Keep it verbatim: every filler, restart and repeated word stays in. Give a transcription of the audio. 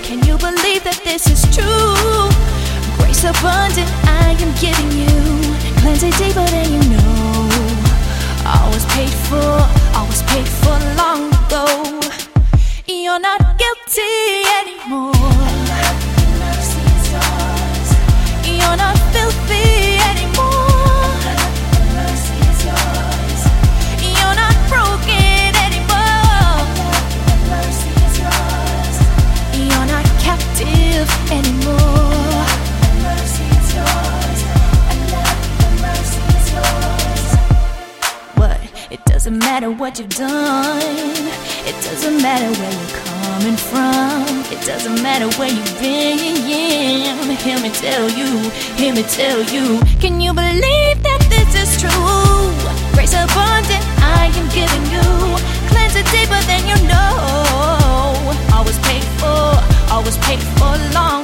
Can you believe that this is true? Grace abundant I am giving you, cleansing deeper than you know. All was paid for, all was paid for long ago. You're not guilty anymore. You're not filthy anymore. You're not broken anymore. You're not captive anymore. What? It doesn't matter what you've done. It doesn't matter where you're coming from. It doesn't matter where you've been. Hear me tell you, hear me tell you. Can you believe that this is true? Grace abundant I am giving you, cleansing deeper than you know. Always paid for, always paid for long